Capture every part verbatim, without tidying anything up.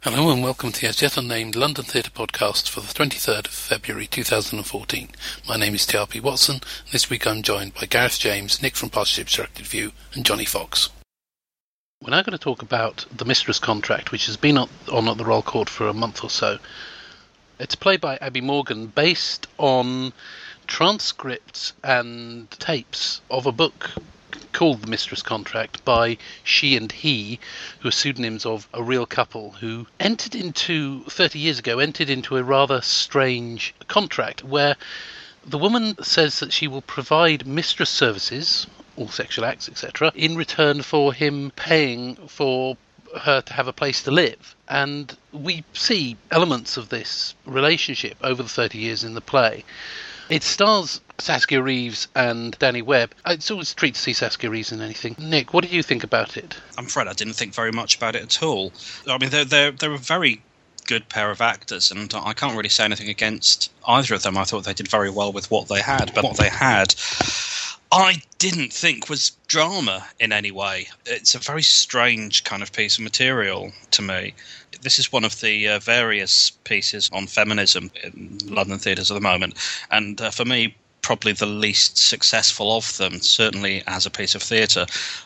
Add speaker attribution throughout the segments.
Speaker 1: Hello and welcome to the as yet unnamed London Theatre podcast for the twenty-third of February two thousand fourteen. My name is T R P Watson, and this week I'm joined by Gareth James, Nick from Partnership Directed View, and Johnny Fox. We're now going to talk about The Mistress Contract, which has been on at the Royal Court for a month or so. It's played by Abi Morgan, based on transcripts and tapes of a book called The Mistress Contract by She and He, who are pseudonyms of a real couple who entered into, thirty years ago, entered into a rather strange contract where the woman says that she will provide mistress services, all sexual acts, et cetera, in return for him paying for her to have a place to live. And we see elements of this relationship over the thirty years in the play. It stars Saskia Reeves and Danny Webb. It's always a treat to see Saskia Reeves in anything. Nick, what did you think about it?
Speaker 2: I'm afraid I didn't think very much about it at all. I mean, they're, they're, they're a very good pair of actors, and I can't really say anything against either of them. I thought they did very well with what they had, but what they had, I didn't think was drama in any way. It's a very strange kind of piece of material to me. This is one of the uh, various pieces on feminism in London theatres at the moment, and uh, for me, probably the least successful of them, certainly as a piece of theatre,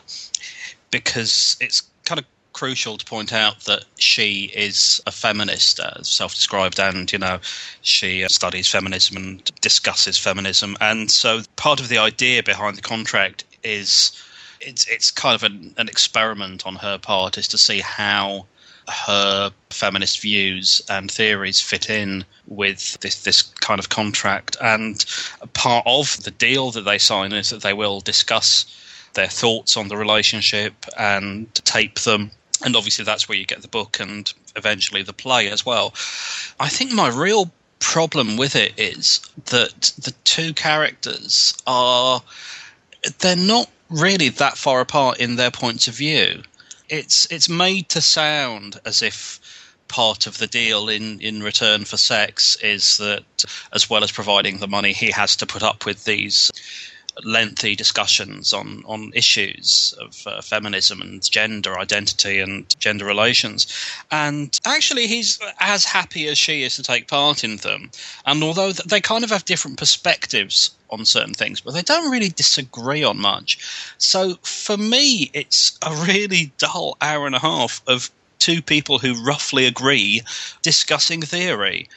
Speaker 2: because it's kind of crucial to point out that she is a feminist, uh, self-described, and, you know, she uh, studies feminism and discusses feminism, and so part of the idea behind the contract is it's it's kind of an, an experiment on her part, is to see how her feminist views and theories fit in with this this kind of contract. And part of the deal that they sign is that they will discuss their thoughts on the relationship and tape them. And obviously that's where you get the book and eventually the play as well. I think my real problem with it is that the two characters are, they're not really that far apart in their points of view. It's it's made to sound as if part of the deal in, in return for sex is that, as well as providing the money, he has to put up with these lengthy discussions on, on issues of uh, feminism and gender identity and gender relations. And actually, he's as happy as she is to take part in them. And although they kind of have different perspectives on certain things, but they don't really disagree on much. So for me, it's a really dull hour and a half of two people who roughly agree discussing theory.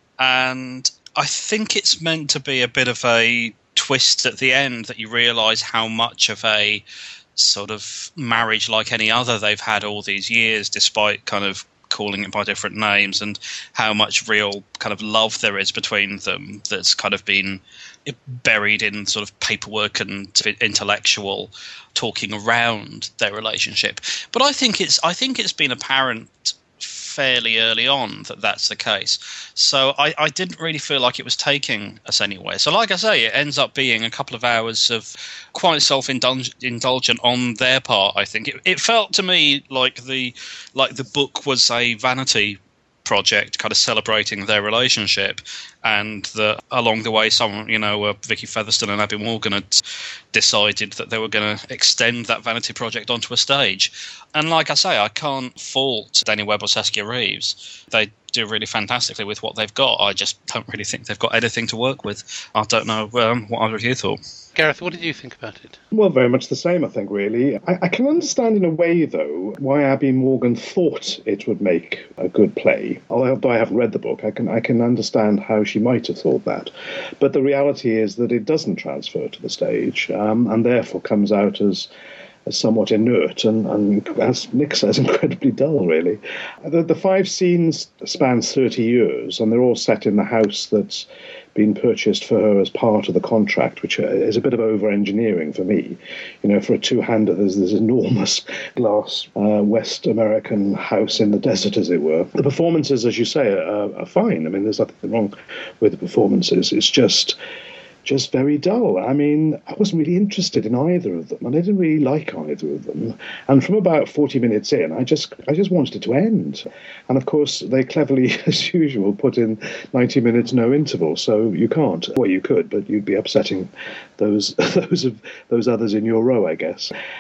Speaker 2: And I think it's meant to be a bit of a twist at the end that you realise how much of a sort of marriage like any other they've had all these years, despite kind of calling it by different names, and how much real kind of love there is between them that's kind of been buried in sort of paperwork and intellectual talking around their relationship. But I think it's I think it's been apparent fairly early on that that's the case. So I, I didn't really feel like it was taking us anywhere. So like I say, it ends up being a couple of hours of quite self-indulgent on their part, I think. It, it felt to me like the like the book was a vanity project, kind of celebrating their relationship, and that along the way, someone, you know, uh, Vicky Featherstone and Abi Morgan had decided that they were going to extend that vanity project onto a stage. And like I say, I can't fault Danny Webb or Saskia Reeves. They do really fantastically with what they've got. I just don't really think they've got anything to work with. I don't know um, what either of you thought.
Speaker 1: Gareth, what did you think about it?
Speaker 3: Well, very much the same, I think, really. I, I can understand in a way, though, why Abi Morgan thought it would make a good play. Although I haven't read the book, I can I can understand how she might have thought that. But the reality is that it doesn't transfer to the stage, um, and therefore comes out as somewhat inert and, and, as Nick says, incredibly dull, really. The, the five scenes span thirty years, and they're all set in the house that's been purchased for her as part of the contract, which is a bit of over-engineering for me. You know, for a two-hander, there's this enormous glass uh, West American house in the desert, as it were. The performances, as you say, are, are fine. I mean, there's nothing wrong with the performances. It's just... just very dull. I mean, I wasn't really interested in either of them, and I didn't really like either of them. And from about forty minutes in, I just I just wanted it to end. And of course, they cleverly, as usual, put in ninety minutes no interval, so you can't. Well, you could, but you'd be upsetting those those of those others in your row, I guess.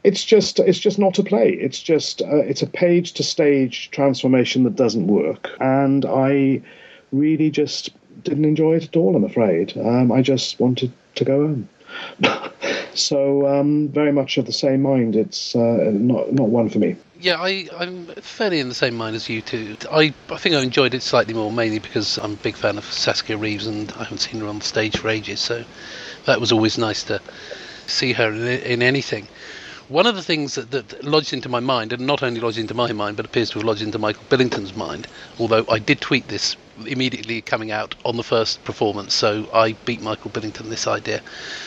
Speaker 3: it's just it's just not a play. It's just uh, it's a page to stage transformation that doesn't work, and I really just didn't enjoy it at all, I'm afraid. Um, I just wanted to go home. So um, very much of the same mind. It's uh, not not one for me.
Speaker 1: Yeah, I, I'm fairly in the same mind as you two. I, I think I enjoyed it slightly more, mainly because I'm a big fan of Saskia Reeves and I haven't seen her on the stage for ages, so that was always nice to see her in, in anything. One of the things that, that lodged into my mind, and not only lodged into my mind, but appears to have lodged into Michael Billington's mind, although I did tweet this immediately coming out on the first performance, so I beat Michael Billington this idea,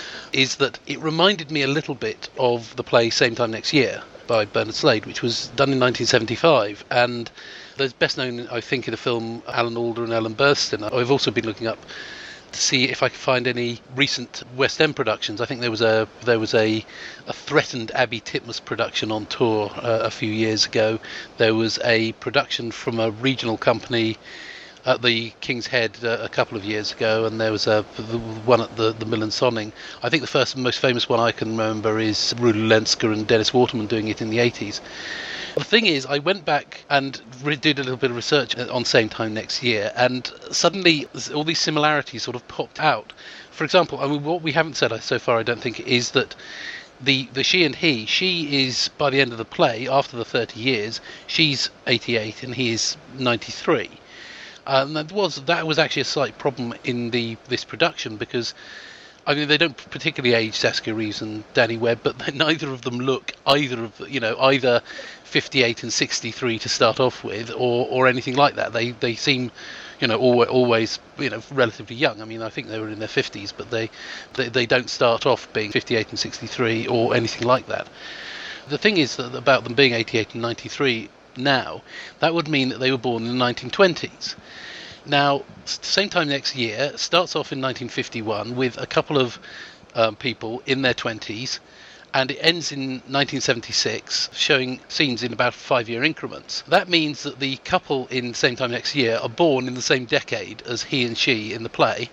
Speaker 1: is that it reminded me a little bit of the play Same Time Next Year by Bernard Slade, which was done in nineteen seventy-five, and there's best known, I think, in the film Alan Alda and Ellen Burstyn. I've also been looking up to see if I could find any recent West End productions. I think there was a there was a, a threatened Abby Titmus production on tour uh, a few years ago. There was a production from a regional company at the King's Head uh, a couple of years ago, and there was a the one at the, the Mill and Sonning. I think the first and most famous one I can remember is Rula Lenska and Dennis Waterman doing it in the eighties. The thing is, I went back and re- did a little bit of research on Same Time Next Year, and suddenly all these similarities sort of popped out. For example, I mean, what we haven't said so far, I don't think, is that the, the she and he, she is, by the end of the play, after the thirty years, she's eighty-eight and he is ninety-three. And that was that was actually a slight problem in the this production, because I mean they don't particularly age Saskia Reeves and Danny Webb, but neither of them look either of you know either fifty-eight and sixty-three to start off with, or, or anything like that. They they seem you know always, always you know relatively young. I mean I think they were in their fifties, but they, they they don't start off being fifty-eight and sixty-three or anything like that. The thing is that about them being eighty-eight and ninety-three now, that would mean that they were born in the nineteen twenties. Now, Same Time Next Year starts off in nineteen fifty-one with a couple of um, people in their twenties, and it ends in nineteen seventy-six, showing scenes in about five-year increments. That means that the couple in Same Time Next Year are born in the same decade as he and she in the play,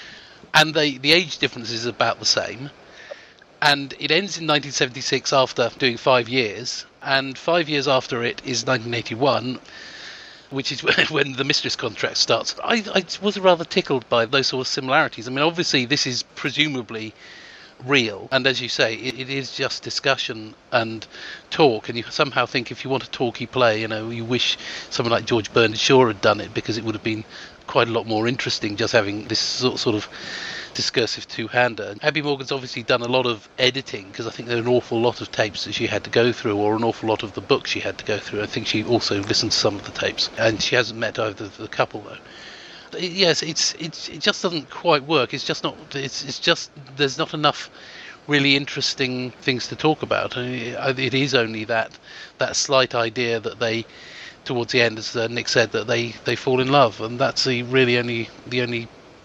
Speaker 1: and they, the age difference is about the same. And it ends in nineteen seventy-six after doing five years, and five years after it is nineteen eighty-one, which is when the Mistress contract starts. I, I was rather tickled by those sort of similarities. I mean, obviously, this is presumably real, and as you say, it, it is just discussion and talk, and you somehow think if you want a talky play, you know, you wish someone like George Bernard Shaw had done it, because it would have been quite a lot more interesting just having this sort, sort of discursive two-hander. Abby Morgan's obviously done a lot of editing, because I think there are an awful lot of tapes that she had to go through, or an awful lot of the book she had to go through. I think she also listened to some of the tapes, and she hasn't met either of the couple though. Yes, it's it's it just doesn't quite work. It's just not. It's it's just there's not enough really interesting things to talk about. I mean, it is only that that slight idea that they, towards the end, as uh, Nick said, that they, they fall in love, and that's the really only the only.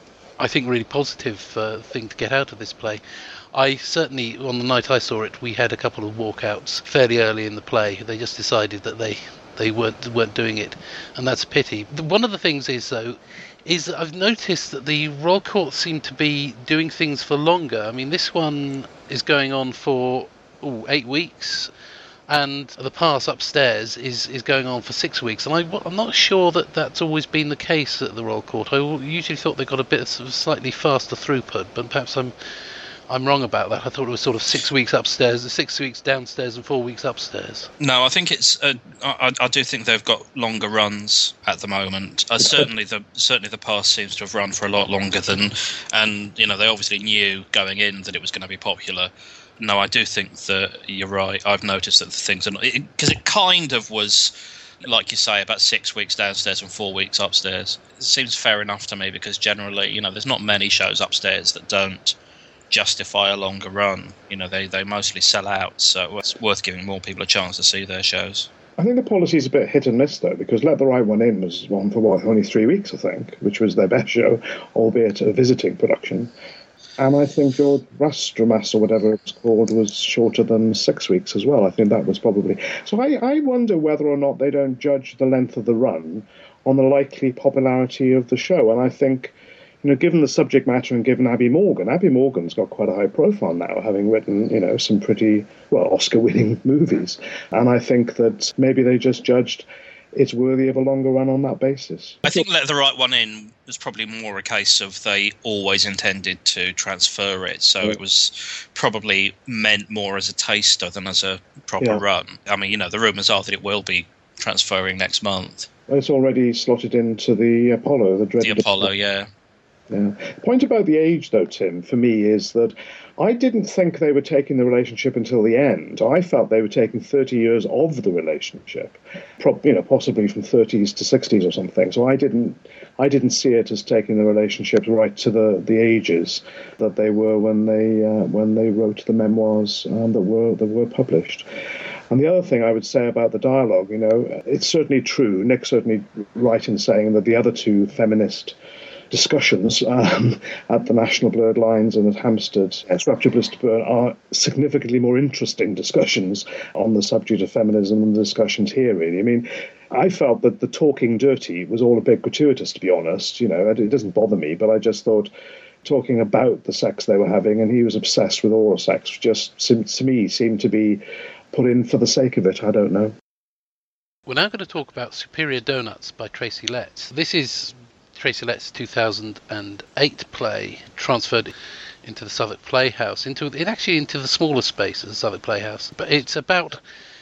Speaker 1: I think really positive uh, thing to get out of this play. I certainly, on the night I saw it, we had a couple of walkouts fairly early in the play. They just decided that they, they weren't weren't doing it, and that's a pity. One of the things is, though, is that I've noticed that the Royal Court seem to be doing things for longer. I mean, this one is going on for ooh, eight weeks, and the pass upstairs is, is going on for six weeks. And I, I'm not sure that that's always been the case at the Royal Court. I usually thought they got a bit of, sort of slightly faster throughput, but perhaps I'm I'm wrong about that. I thought it was sort of six weeks upstairs, six weeks downstairs, and four weeks upstairs.
Speaker 2: No, I think it's. Uh, I, I do think they've got longer runs at the moment. Uh, certainly, the certainly the pass seems to have run for a lot longer than, and you know they obviously knew going in that it was going to be popular. No, I do think that you're right. I've noticed that the things are not, because it, it kind of was, like you say, about six weeks downstairs and four weeks upstairs. It seems fair enough to me, because generally, you know, there's not many shows upstairs that don't justify a longer run. You know, they, they mostly sell out, so it's worth giving more people a chance to see their shows.
Speaker 3: I think the policy is a bit hit and miss, though, because Let the Right One In was one for, what, only three weeks, I think, which was their best show, albeit a visiting production. And I think George Rastramas, or whatever it's called, was shorter than six weeks as well. I think that was probably... So I, I wonder whether or not they don't judge the length of the run on the likely popularity of the show. And I think, you know, given the subject matter and given Abby Morgan, Abby Morgan's got quite a high profile now, having written, you know, some pretty, well, Oscar-winning movies. And I think that maybe they just judged it's worthy of a longer run on that basis.
Speaker 2: I think Let the Right One In was probably more a case of they always intended to transfer it, so yeah. It was probably meant more as a taster than as a proper yeah. run. I mean, you know, the rumours are that it will be transferring next month.
Speaker 3: It's already slotted into the Apollo, the dreaded
Speaker 2: The Apollo, yeah.
Speaker 3: Yeah. The point about the age, though, Tim, for me, is that I didn't think they were taking the relationship until the end. I felt they were taking thirty years of the relationship, pro- you know, possibly from thirties to sixties or something. So I didn't, I didn't see it as taking the relationship right to the, the ages that they were when they uh, when they wrote the memoirs um, that were that were published. And the other thing I would say about the dialogue, you know, it's certainly true. Nick's certainly right in saying that the other two feminist discussions um, at the National Blurred Lines and at Hampstead, at Rapture Bliss to Burn, are significantly more interesting discussions on the subject of feminism than the discussions here, really. I mean, I felt that the talking dirty was all a bit gratuitous, to be honest. You know, it doesn't bother me, but I just thought talking about the sex they were having, and he was obsessed with oral sex, just seemed, to me seemed to be put in for the sake of it. I don't know.
Speaker 1: We're now going to talk about Superior Donuts by Tracy Letts. This is Tracy Letts' two thousand eight play, transferred into the Southwark Playhouse, into it actually into the smaller space of the Southwark Playhouse. But it's about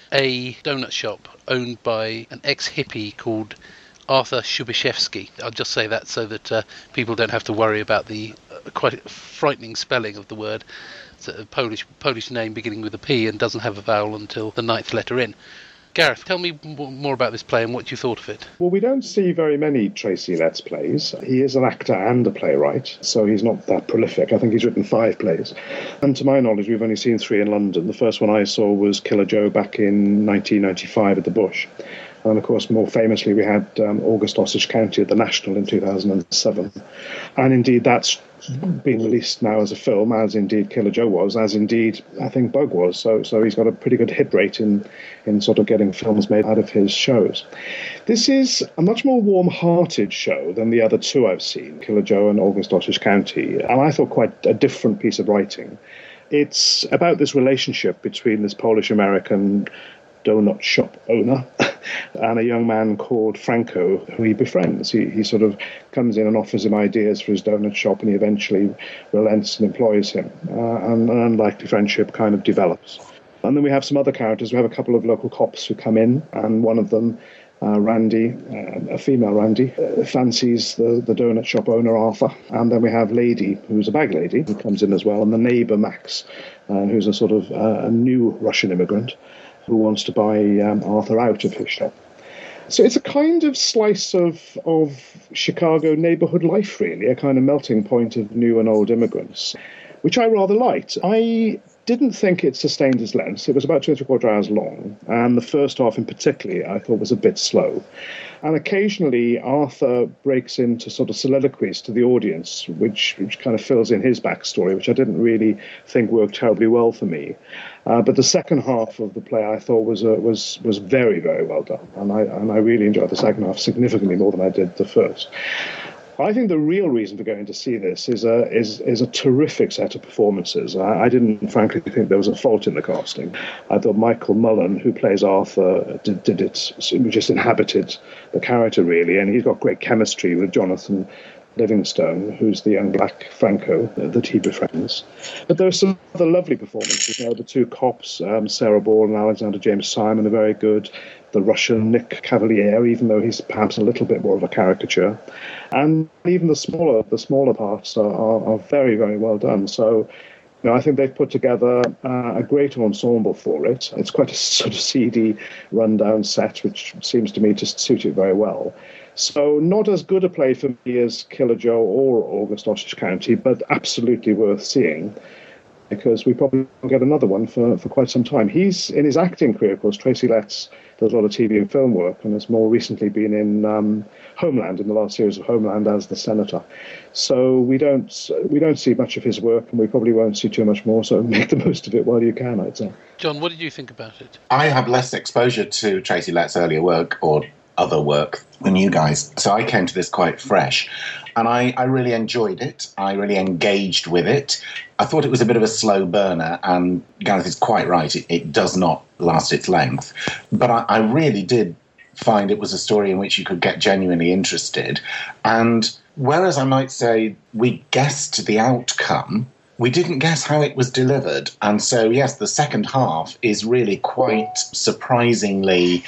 Speaker 1: a donut shop owned by an ex-hippie called Arthur Shubishevsky. I'll just say that so that uh, people don't have to worry about the uh, quite frightening spelling of the word. It's a Polish Polish name beginning with a P and doesn't have a vowel until the ninth letter in. Gareth, tell me more about this play and what you thought of it.
Speaker 3: Well, we don't see very many Tracy Letts plays. He is an actor and a playwright, so he's not that prolific. I think he's written five plays. And to my knowledge, we've only seen three in London. The first one I saw was Killer Joe back in nineteen ninety-five at the Bush. And, of course, more famously, we had um, August Osage County at the National in two thousand seven. And, indeed, that's been released now as a film, as indeed Killer Joe was, as indeed I think Bug was. So so he's got a pretty good hit rate in, in sort of getting films made out of his shows. This is a much more warm-hearted show than the other two I've seen, Killer Joe and August Osage County, and I thought quite a different piece of writing. It's about this relationship between this Polish-American donut shop owner and a young man called Franco, who he befriends. He, he sort of comes in and offers him ideas for his donut shop, and he eventually relents and employs him. Uh, and an unlikely friendship kind of develops. And then we have some other characters. We have a couple of local cops who come in, and one of them, uh, Randy, uh, a female Randy, uh, fancies the, the donut shop owner, Arthur. And then we have Lady, who's a bag lady, who comes in as well, and the neighbour, Max, uh, who's a sort of uh, a new Russian immigrant who wants to buy um, Arthur out of his shop. So it's a kind of slice of of Chicago neighborhood life, really, a kind of melting point of new and old immigrants, which I rather liked. I didn't think it sustained its length. It was about two and three quarter hours long, and the first half in particular I thought was a bit slow. And occasionally Arthur breaks into sort of soliloquies to the audience, which, which kind of fills in his backstory, which I didn't really think worked terribly well for me. Uh, but the second half of the play I thought was uh, was was very, very well done, and I and I really enjoyed the second half significantly more than I did the first. I think the real reason for going to see this is a is is a terrific set of performances. I, I didn't, frankly, think there was a fault in the casting. I thought Michael Mullen, who plays Arthur, did, did it, just inhabited the character, really, and he's got great chemistry with Jonathan Livingstone, who's the young black Franco that he befriends. But there are some other lovely performances. You know, the two cops, um, Sarah Ball and Alexander James Simon, are very good. The Russian Nick Cavalier, even though he's perhaps a little bit more of a caricature. And even the smaller the smaller parts are, are, are very, very well done. So, you know, I think they've put together uh, a great ensemble for it. It's quite a sort of seedy, rundown set, which seems to me to suit it very well. So not as good a play for me as Killer Joe or August Osage County, but absolutely worth seeing, because we probably won't get another one for, for quite some time. He's, in his acting career, of course, Tracy Letts does a lot of T V and film work, and has more recently been in um, Homeland, in the last series of Homeland, as the Senator. So we don't we don't see much of his work, and we probably won't see too much more, so make the most of it while you can, I'd say.
Speaker 1: John, what did you think about it?
Speaker 4: I have less exposure to Tracy Letts' earlier work, or other work, than you guys. So I came to this quite fresh. And I, I really enjoyed it. I really engaged with it. I thought it was a bit of a slow burner, and Gareth is quite right. It, it does not last its length. But I, I really did find it was a story in which you could get genuinely interested. And whereas I might say we guessed the outcome, we didn't guess how it was delivered. And so, yes, the second half is really quite surprisingly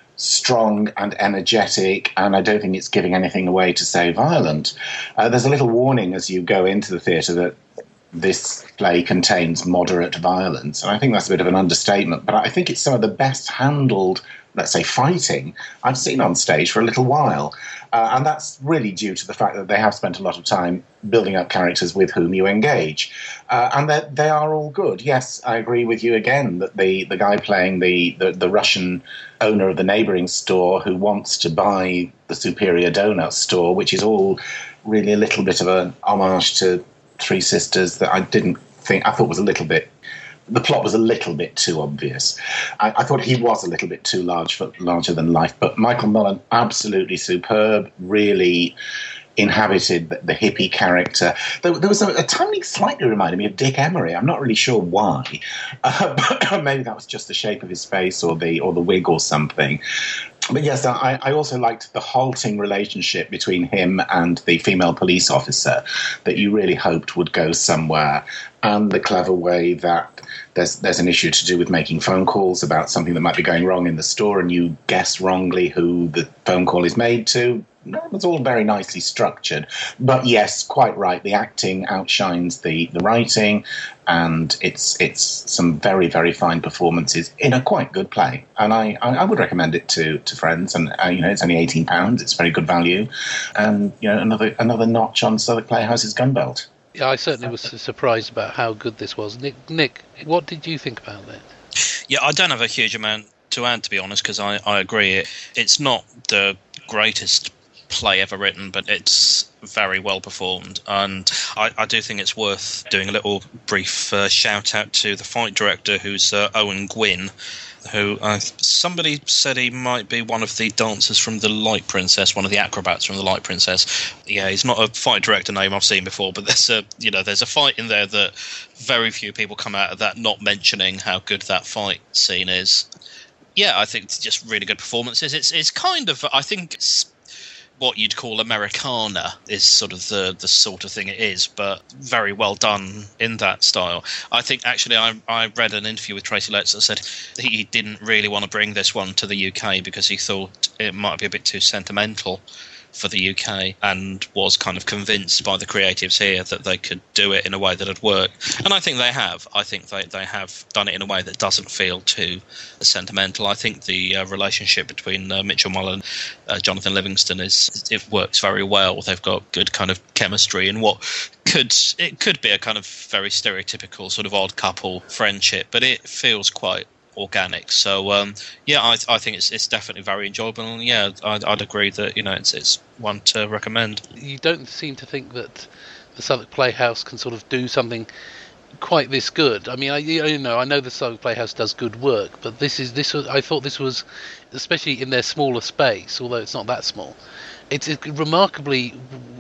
Speaker 4: strong and energetic, and I don't think it's giving anything away to say violent. Uh, there's a little warning as you go into the theatre that this play contains moderate violence, and I think that's a bit of an understatement, but I think it's some of the best handled, let's say, fighting I've seen on stage for a little while. Uh, and that's really due to the fact that they have spent a lot of time building up characters with whom you engage. Uh, and that they are all good. Yes, I agree with you again that the, the guy playing the, the, the Russian owner of the neighbouring store who wants to buy the Superior Donut store, which is all really a little bit of an homage to Three Sisters that I didn't think, I thought was a little bit, the plot was a little bit too obvious. I, I thought he was a little bit too large for larger than life, but Michael Mullen, absolutely superb, really inhabited the, the hippie character. There, there was a, a tiny, slightly reminded me of Dick Emery. I'm not really sure why, uh, but maybe that was just the shape of his face or the or the wig or something. But yes, I, I also liked the halting relationship between him and the female police officer that you really hoped would go somewhere, and the clever way that there's there's an issue to do with making phone calls about something that might be going wrong in the store, and you guess wrongly who the phone call is made to. It's all very nicely structured. But yes, quite right, the acting outshines the, the writing, and it's it's some very, very fine performances in a quite good play. And I, I, I would recommend it to, to friends. And, uh, you know, it's only eighteen pounds. It's very good value. And, you know, another another notch on Southwark Playhouse's gun belt.
Speaker 1: Yeah, I certainly was surprised about how good this was. Nick, Nick, what did you think about that?
Speaker 2: Yeah, I don't have a huge amount to add, to be honest, because I, I agree. It, it's not the greatest play ever written, but it's very well performed, and I, I do think it's worth doing a little brief uh, shout out to the fight director, who's uh, Owen Gwynn, who uh, somebody said he might be one of the dancers from The Light Princess, one of the acrobats from The Light Princess. Yeah, he's not a fight director name I've seen before, but there's a you know there's a fight in there that very few people come out of that not mentioning how good that fight scene is. Yeah, I think it's just really good performances. It's it's kind of I think it's what you'd call Americana is sort of the, the sort of thing it is, but very well done in that style. I think actually I, I read an interview with Tracy Letts that said he didn't really want to bring this one to the U K because he thought it might be a bit too sentimental for the U K, and was kind of convinced by the creatives here that they could do it in a way that would work. And I think they have. I think they, they have done it in a way that doesn't feel too sentimental. I think the uh, relationship between uh, Mitchell Mullen and uh, Jonathan Livingston is it works very well. They've got good kind of chemistry in what could it could be a kind of very stereotypical sort of odd couple friendship, but it feels quite organic. So um, yeah, I, I think it's it's definitely very enjoyable, and yeah, I'd, I'd agree that you know it's it's one to recommend. You
Speaker 1: don't seem to think that the Southwark Playhouse can sort of do something quite this good. I mean, I you know I know the Southwark Playhouse does good work, but this is this was I thought this was, especially in their smaller space, although it's not that small, it's, it's remarkably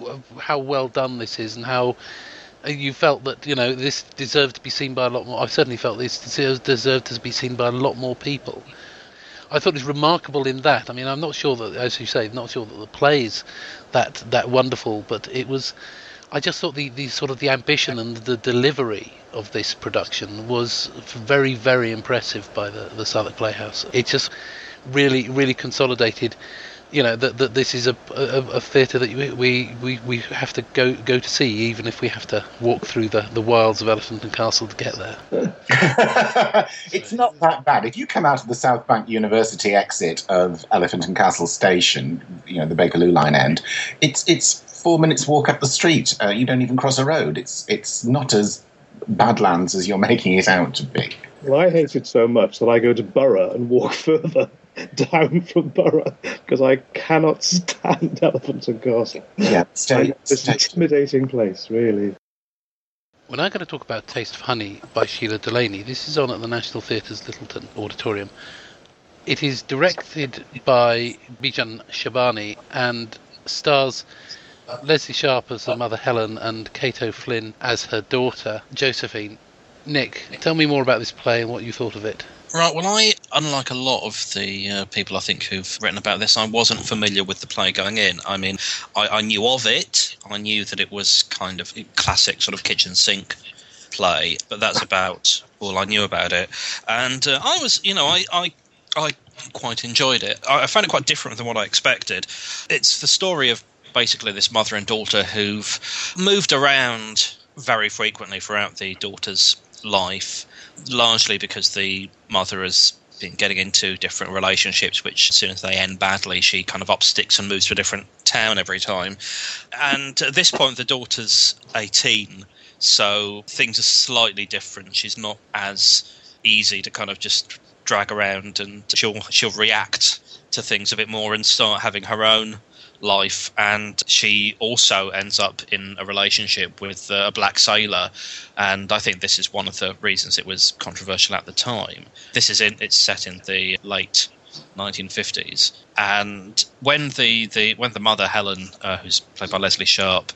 Speaker 1: how well done this is, and how you felt that, you know, this deserved to be seen by a lot more. I certainly felt this deserved to be seen by a lot more people. I thought it was remarkable in that. I mean, I'm not sure that, as you say, not sure that the play's that that wonderful, but it was. I just thought the, the sort of the ambition and the delivery of this production was very, very impressive by the, the Southwark Playhouse. It just really, really consolidated. You know that, that this is a, a, a theatre that we, we we have to go go to see, even if we have to walk through the, the wilds of Elephant and Castle to get there.
Speaker 4: It's not that bad. If you come out of the South Bank University exit of Elephant and Castle station, you know, the Bakerloo line end, it's it's four minutes walk up the street. Uh, you don't even cross a road. It's it's not as Badlands as you're making it out to be.
Speaker 3: Well, I hate it so much that I go to Borough and walk further down from Borough because I cannot stand Elephant and Castle.
Speaker 4: Yeah, stay,
Speaker 3: it's an intimidating place, really.
Speaker 1: When I'm going to talk about Taste of Honey by Sheila Delaney, this is on at the National Theatre's Littleton Auditorium. It is directed by Bijan Shabani and stars Leslie Sharp as her mother Helen and Kate O'Flynn as her daughter Josephine. Nick, tell me more about this play and what you thought of it.
Speaker 2: Right, well, I, unlike a lot of the uh, people I think who've written about this, I wasn't familiar with the play going in. I mean, I, I knew of it. I knew that it was kind of a classic sort of kitchen sink play, but that's about all I knew about it. And uh, I was, you know, I, I, I quite enjoyed it. I, I found it quite different than what I expected. It's the story of basically this mother and daughter who've moved around very frequently throughout the daughter's life, largely because the mother has been getting into different relationships, which as soon as they end badly, she kind of up sticks and moves to a different town every time. And at this point, the daughter's eighteen, so things are slightly different. She's not as easy to kind of just drag around, and she'll she'll react to things a bit more and start having her own life. And she also ends up in a relationship with a black sailor, and I think this is one of the reasons it was controversial at the time. This is in it's set in the late nineteen fifties, and when the, the when the mother Helen, uh, who's played by Leslie Sharp,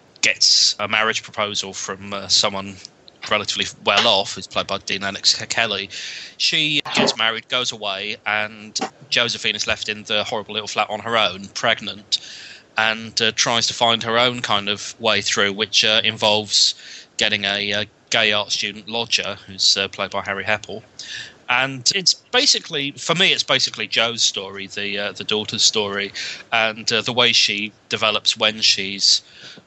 Speaker 2: gets a marriage proposal from uh, someone relatively well off, who's played by Dean Lennox Kelly, she gets married, goes away, and Josephine is left in the horrible little flat on her own, pregnant, and uh, tries to find her own kind of way through, which uh, involves getting a, a gay art student lodger, who's uh, played by Harry Heppel. And it's basically, for me, it's basically Jo's story, the uh, the daughter's story, and uh, the way she develops when she's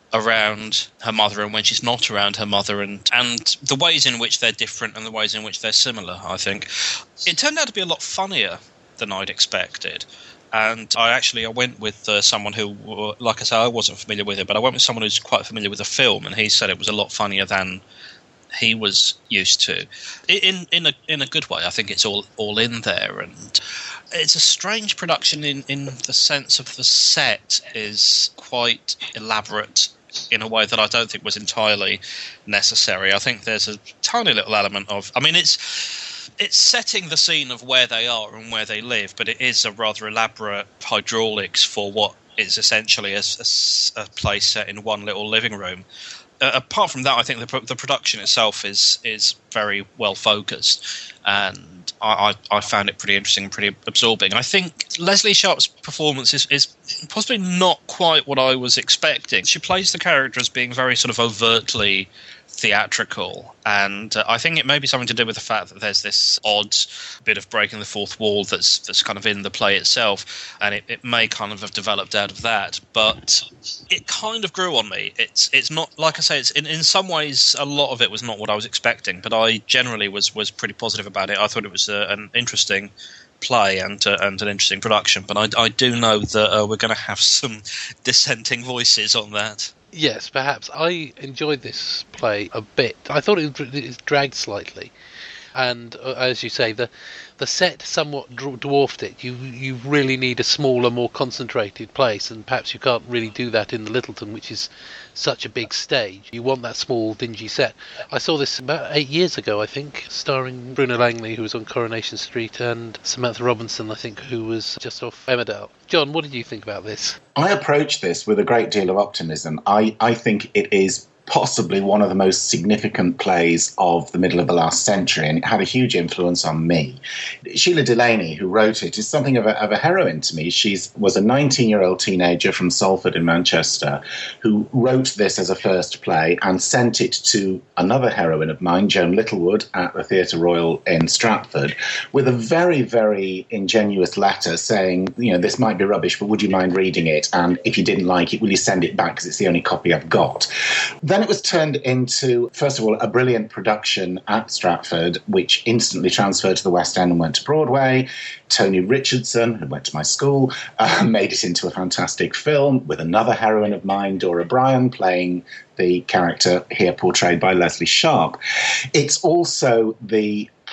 Speaker 2: around her mother and when she's not around her mother, and, and the ways in which they're different and the ways in which they're similar, I think. It turned out to be a lot funnier than I'd expected. And I actually I went with uh, someone who, like I said, I wasn't familiar with it, but I went with someone who's quite familiar with the film, and he said it was a lot funnier than he was used to. In in a in a good way. I think it's all all in there, and it's a strange production in, in the sense of the set is quite elaborate in a way that I don't think was entirely necessary. I think there's a tiny little element of, I mean, it's it's setting the scene of where they are and where they live, but it is a rather elaborate hydraulics for what is essentially a, a, a place set in one little living room. Uh, apart from that, I think the, the production itself is is very well focused, and I, I, I found it pretty interesting and pretty absorbing. And I think Leslie Sharp's performance is, is possibly not quite what I was expecting. She plays the character as being very sort of overtly theatrical, and uh, I think it may be something to do with the fact that there's this odd bit of breaking the fourth wall that's that's kind of in the play itself, and it, it may kind of have developed out of that, but it kind of grew on me. It's it's not, like I say, it's in, in some ways a lot of it was not what I was expecting, but I generally was was pretty positive about it. I thought it was uh, an interesting play and uh, and an interesting production, but I, I do know that uh, we're going to have some dissenting voices on that.
Speaker 1: Yes, perhaps. I enjoyed this play a bit. I thought it, it dragged slightly, and uh, as you say, the the set somewhat dwarfed it. You you really need a smaller, more concentrated place, and perhaps you can't really do that in the Littleton, which is such a big stage. You want that small, dingy set. I saw this about eight years ago, I think, starring Bruno Langley, who was on Coronation Street, and Samantha Robinson, I think, who was just off Emmerdale. John, what did you think about this?
Speaker 4: I approach this with a great deal of optimism. I, I think it is possibly one of the most significant plays of the middle of the last century, and it had a huge influence on me. Sheila Delaney, who wrote it, is something of a, of a heroine to me. She was a nineteen-year-old teenager from Salford in Manchester who wrote this as a first play and sent it to another heroine of mine, Joan Littlewood, at the Theatre Royal in Stratford, with a very, very ingenuous letter saying, you know, this might be rubbish, but would you mind reading it? And if you didn't like it, will you send it back, because it's the only copy I've got. Then it was turned into, first of all, a brilliant production at Stratford, which instantly transferred to the West End and went to Broadway. Tony Richardson, who went to my school, uh, made it into a fantastic film with another heroine of mine, Dora Bryan, playing the character here portrayed by Leslie Sharp. It's also the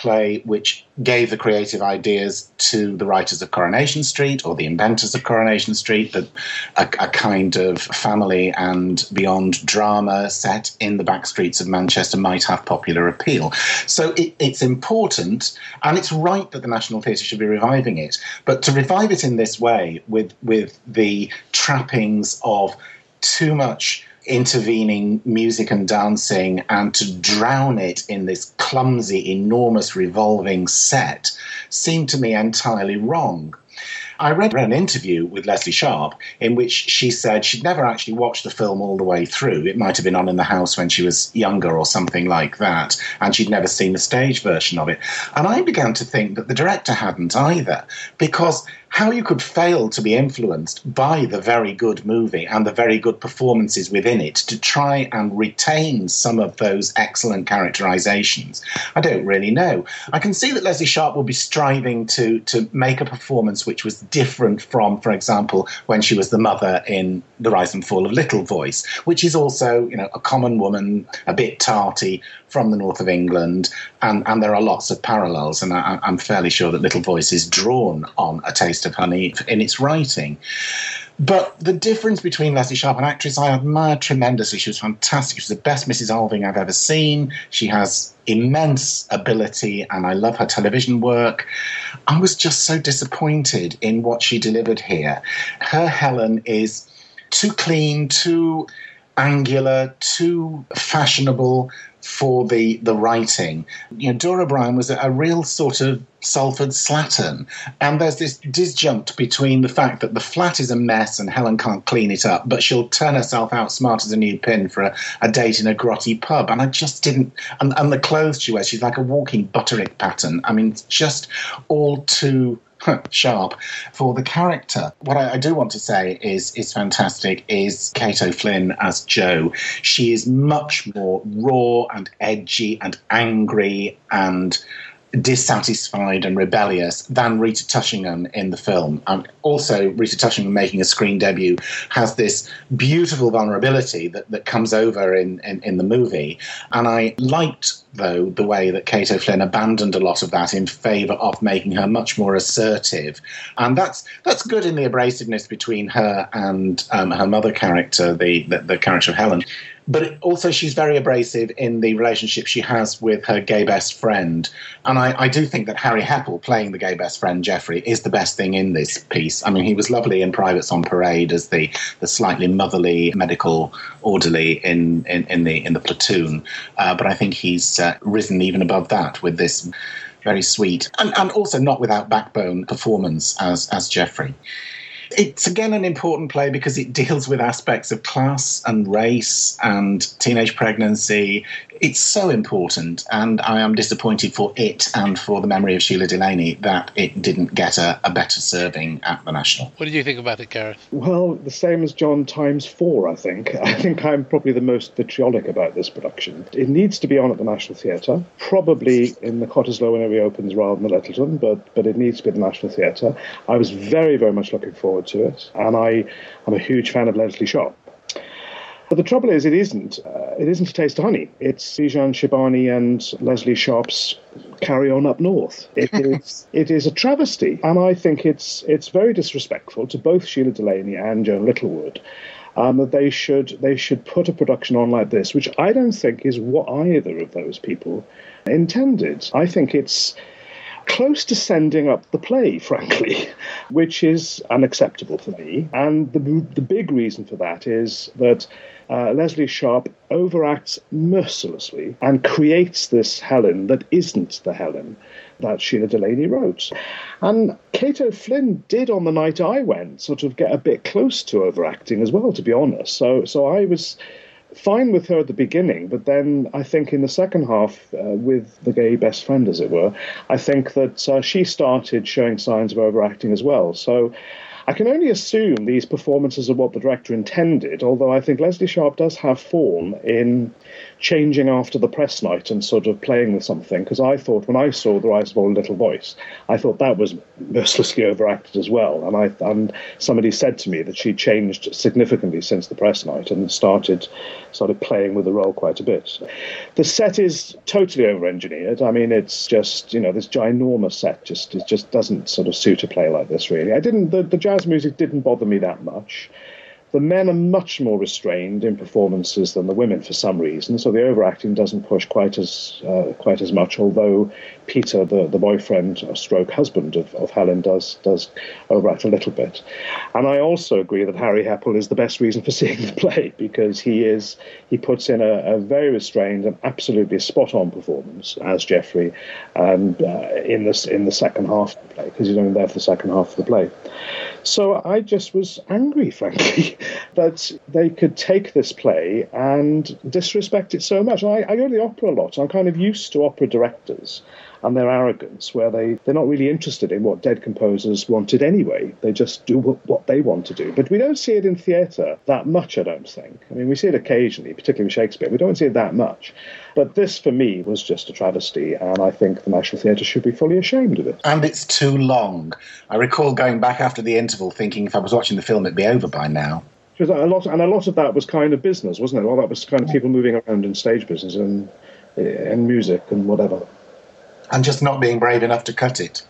Speaker 4: play which gave the creative ideas to the writers of Coronation Street or the inventors of Coronation Street, that a, a kind of family and beyond drama set in the back streets of Manchester might have popular appeal. So it, it's important, and it's right that the National Theatre should be reviving it, but to revive it in this way with with the trappings of too much intervening music and dancing, and to drown it in this clumsy, enormous revolving set seemed to me entirely wrong. I read an interview with Leslie Sharp in which she said she'd never actually watched the film all the way through. It might have been on in the house when she was younger or something like that, and she'd never seen the stage version of it. And I began to think that the director hadn't either, because how you could fail to be influenced by the very good movie and the very good performances within it to try and retain some of those excellent characterizations, I don't really know. I can see that Leslie Sharp will be striving to, to make a performance which was different from, for example, when she was the mother in The Rise and Fall of Little Voice, which is also, you know, a common woman, a bit tarty, from the north of England, and, and there are lots of parallels, and I, I'm fairly sure that Little Voice is drawn on A Taste of Honey in its writing. But the difference between Leslie Sharp, an actress I admired tremendously, she was fantastic, she was the best Missus Alving I've ever seen, she has immense ability, and I love her television work. I was just so disappointed in what she delivered here. Her Helen is too clean, too angular, too fashionable for the the writing. You know, Dora Bryan was a, a real sort of Salford slattern, and there's this disjunct between the fact that the flat is a mess and Helen can't clean it up, but she'll turn herself out smart as a new pin for a, a date in a grotty pub, and I just didn't, and, and the clothes she wears, she's like a walking Butterick pattern. I mean, it's just all too sharp for the character. What I, I do want to say is is fantastic is Kate O'Flynn as Jo. She is much more raw and edgy and angry and dissatisfied and rebellious than Rita Tushingham in the film. And also, Rita Tushingham making a screen debut has this beautiful vulnerability that, that comes over in, in, in the movie. And I liked, though, the way that Kate O'Flynn abandoned a lot of that in favour of making her much more assertive. And that's that's good in the abrasiveness between her and um, her mother character, the, the, the character of Helen. But also she's very abrasive in the relationship she has with her gay best friend. And I, I do think that Harry Heppel, playing the gay best friend, Geoffrey, is the best thing in this piece. I mean, he was lovely in Privates on Parade as the, the slightly motherly medical orderly in, in, in, the, in the platoon. Uh, but I think he's uh, risen even above that with this very sweet and, and also not without backbone performance as, as Geoffrey. It's, again, an important play because it deals with aspects of class and race and teenage pregnancy. It's so important, and I am disappointed for it and for the memory of Sheila Delaney that it didn't get a, a better serving at the National.
Speaker 1: What did you think about it, Gareth?
Speaker 3: Well, the same as John times four, I think. I think I'm probably the most vitriolic about this production. It needs to be on at the National Theatre, probably in the Cottesloe when it reopens rather than the Littleton, but, but it needs to be at the National Theatre. I was very, very much looking forward to it, and I am a huge fan of Leslie Sharp. But the trouble is, it isn't. Uh, it isn't A Taste of Honey. It's Bijan Shibani and Leslie Sharp's Carry On Up North. It is. It is a travesty, and I think it's it's very disrespectful to both Sheila Delaney and Joan Littlewood um, that they should they should put a production on like this, which I don't think is what either of those people intended. I think it's close to sending up the play, frankly, which is unacceptable for me. And the the big reason for that is that uh, Leslie Sharp overacts mercilessly and creates this Helen that isn't the Helen that Sheila Delaney wrote. And Kate O'Flynn did, on the night I went, sort of get a bit close to overacting as well, to be honest. So, so I was fine with her at the beginning, but then I think in the second half, uh, with the gay best friend, as it were, I think that uh, she started showing signs of overacting as well. So I I can only assume these performances are what the director intended, although I think Leslie Sharp does have form in changing after the press night and sort of playing with something, because I thought when I saw The Rise of Old Little Voice, I thought that was mercilessly overacted as well. And I and somebody said to me that she changed significantly since the press night and started started playing with the role quite a bit. The set is totally over-engineered. I mean, it's just, you know, this ginormous set just it just doesn't sort of suit a play like this, really. I didn't the, the jazz music didn't bother me that much. The men are much more restrained in performances than the women for some reason, so the overacting doesn't push quite as uh, quite as much, although Peter, the, the boyfriend, stroke husband of, of Helen, does does overact a little bit. And I also agree that Harry Heppel is the best reason for seeing the play, because he is he puts in a, a very restrained and absolutely spot-on performance as Geoffrey and uh, in, this, in the second half of the play, because he's only there for the second half of the play. So I just was angry, frankly, that they could take this play and disrespect it so much. I, I go to the opera a lot. I'm kind of used to opera directors and their arrogance, where they, they're not really interested in what dead composers wanted anyway. They just do what, what they want to do. But we don't see it in theatre that much, I don't think. I mean, we see it occasionally, particularly with Shakespeare. We don't see it that much. But this, for me, was just a travesty, and I think the National Theatre should be fully ashamed of it.
Speaker 4: And it's too long. I recall going back after the interval thinking if I was watching the film, it'd be over by now.
Speaker 3: A lot, and a lot of that was kind of business, wasn't it? Well, that was kind of people moving around in stage business and, and music and whatever.
Speaker 4: And just not being brave enough to cut it.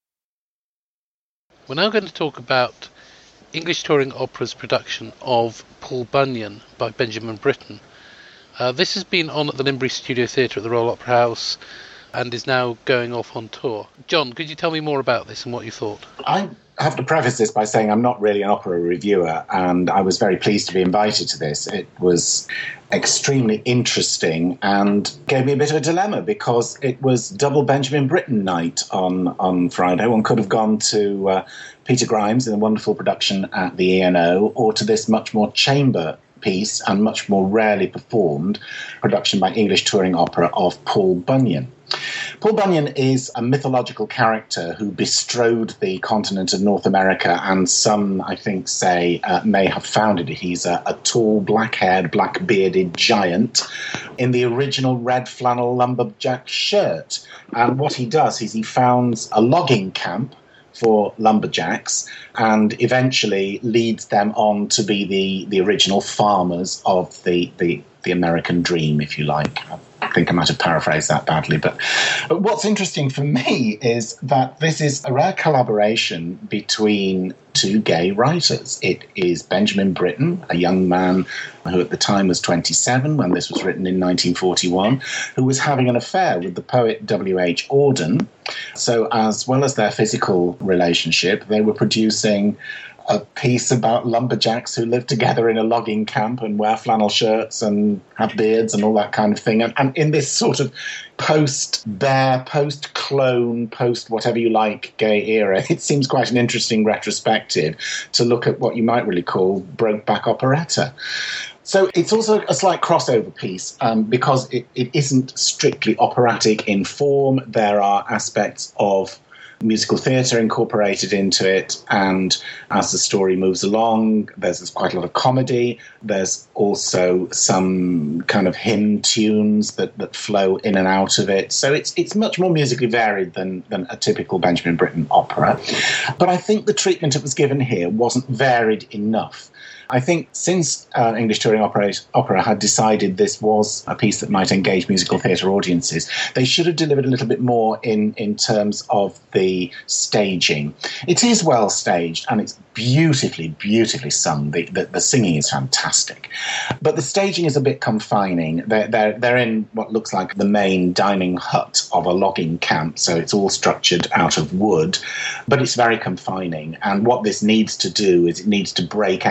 Speaker 1: We're now going to talk about English Touring Opera's production of Paul Bunyan by Benjamin Britten. Uh, this has been on at the Limbury Studio Theatre at the Royal Opera House and is now going off on tour. John, could you tell me more about this and what you thought?
Speaker 4: I have to preface this by saying I'm not really an opera reviewer, and I was very pleased to be invited to this. It was extremely interesting and gave me a bit of a dilemma, because it was double Benjamin Britten night on, on Friday. One could have gone to uh, Peter Grimes in a wonderful production at the E N O, or to this much more chamber piece and much more rarely performed production by English Touring Opera of Paul Bunyan. Paul Bunyan is a mythological character who bestrode the continent of North America, and some, I think, say uh, may have founded it. He's a, a tall, black-haired, black-bearded giant in the original red flannel lumberjack shirt. And what he does is he founds a logging camp for lumberjacks and eventually leads them on to be the, the original farmers of the, the, the American dream, if you like. I think I might have paraphrased that badly. But, but what's interesting for me is that this is a rare collaboration between two gay writers. It is Benjamin Britten, a young man who at the time was twenty-seven when this was written in nineteen forty-one, who was having an affair with the poet W H Auden. So as well as their physical relationship, they were producing a piece about lumberjacks who live together in a logging camp and wear flannel shirts and have beards and all that kind of thing. And, and in this sort of post-Bear, post-Clone, post-whatever-you-like gay era, it seems quite an interesting retrospective to look at what you might really call Brokeback operetta. So it's also a slight crossover piece um, because it, it isn't strictly operatic in form. There are aspects of musical theatre incorporated into it, and as the story moves along, there's, there's quite a lot of comedy. There's also some kind of hymn tunes that, that flow in and out of it. So it's it's much more musically varied than, than a typical Benjamin Britten opera. But I think the treatment it was given here wasn't varied enough. I think since uh, English Touring Opera, Opera had decided this was a piece that might engage musical theatre audiences, they should have delivered a little bit more in, in terms of the staging. It is well staged and it's beautifully, beautifully sung. The, the, the singing is fantastic. But the staging is a bit confining. They're, they're, they're in what looks like the main dining hut of a logging camp, so it's all structured out of wood, but it's very confining. And what this needs to do is it needs to break out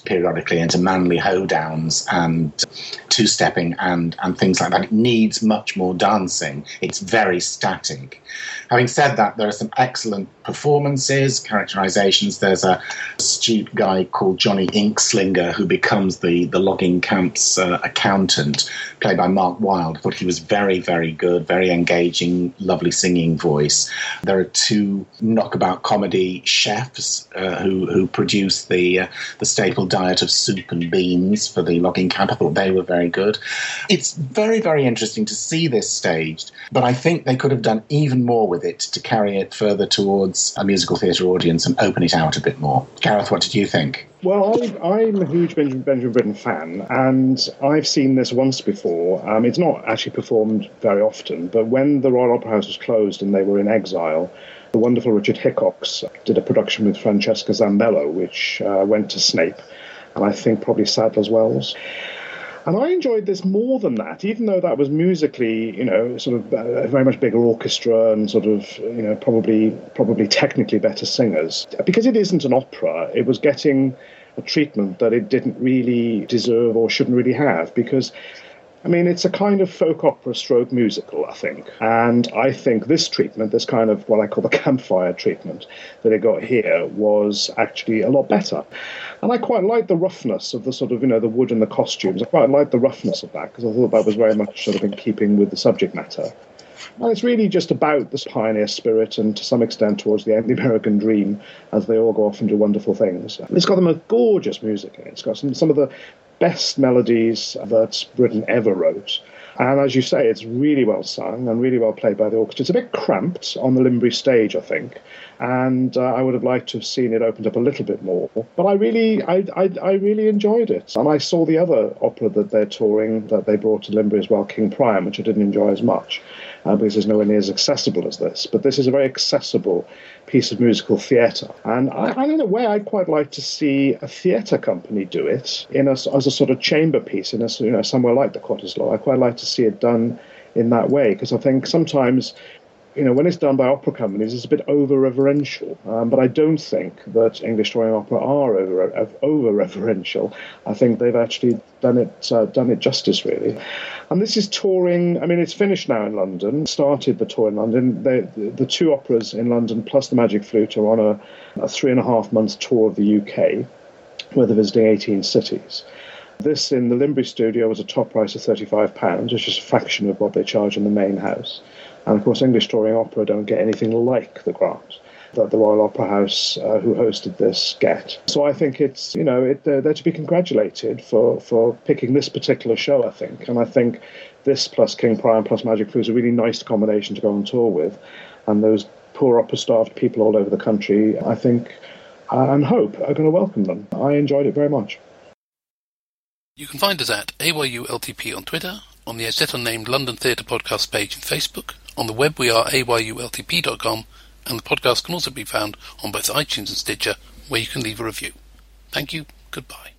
Speaker 4: periodically into manly hoedowns and two-stepping and, and things like that. It needs much more dancing. It's very static. Having said that, there are some excellent performances, characterizations. There's a astute guy called Johnny Inkslinger who becomes the, the logging camp's uh, accountant, played by Mark Wilde. I thought he was very, very good, very engaging, lovely singing voice. There are two knockabout comedy chefs uh, who, who produce the, uh, the staple diet of soup and beans for the logging camp. I thought they were very good. It's very, very interesting to see this staged, but I think they could have done even more with it to carry it further towards a musical theatre audience and open it out a bit more. Gareth, what did you think?
Speaker 3: Well, I, I'm a huge Benjamin, Benjamin Britten fan, and I've seen this once before. Um, it's not actually performed very often, but when the Royal Opera House was closed and they were in exile, the wonderful Richard Hickox did a production with Francesca Zambello, which uh, went to Snape, and I think probably Sadler's Wells. And I enjoyed this more than that, even though that was musically, you know, sort of a very much bigger orchestra and sort of, you know, probably probably technically better singers. Because it isn't an opera, it was getting a treatment that it didn't really deserve or shouldn't really have, because I mean, it's a kind of folk opera stroke musical, I think. And I think this treatment, this kind of what I call the campfire treatment that it got here, was actually a lot better. And I quite like the roughness of the sort of, you know, the wood and the costumes. I quite like the roughness of that, because I thought that was very much sort of in keeping with the subject matter. And it's really just about this pioneer spirit and to some extent towards the end, the American dream, as they all go off and do wonderful things. It's got the most gorgeous music in it. It's got some, some of the best melodies that Britten ever wrote. And as you say, it's really well sung and really well played by the orchestra. It's a bit cramped on the Limbury stage, I think, and uh, I would have liked to have seen it opened up a little bit more. But I really, I, I, I really enjoyed it. And I saw the other opera that they're touring that they brought to Limbury as well, King Priam, which I didn't enjoy as much, uh, because it's nowhere near as accessible as this. But this is a very accessible piece of musical theatre. And I, I, in a way, I'd quite like to see a theatre company do it in a, as a sort of chamber piece, in a, you know, somewhere like the Cottesloe. I'd quite like to see it done in that way, because I think sometimes, you know, when it's done by opera companies, it's a bit over-reverential. Um, but I don't think that English touring opera are over, over-reverential. I think they've actually done it uh, done it justice, really. And this is touring, I mean, it's finished now in London, started the tour in London. They, the, the two operas in London plus the Magic Flute are on a, a three-and-a-half-month tour of the U K, where they're visiting eighteen cities. This in the Limbury studio was a top price of thirty-five pounds, which is a fraction of what they charge in the main house. And of course, English touring opera don't get anything like the grant that the Royal Opera House, uh, who hosted this, get. So I think it's, you know, it, uh, they're to be congratulated for, for picking this particular show, I think. And I think this plus King Priam plus Magic Flute is a really nice combination to go on tour with. And those poor opera-starved people all over the country, I think, uh, and hope, are going to welcome them. I enjoyed it very much.
Speaker 1: You can find us at A Y U L T P on Twitter, on the As Yet Unnamed London Theatre Podcast page on Facebook. On the web we are A Y U L T P dot com, and the podcast can also be found on both iTunes and Stitcher, where you can leave a review. Thank you, goodbye.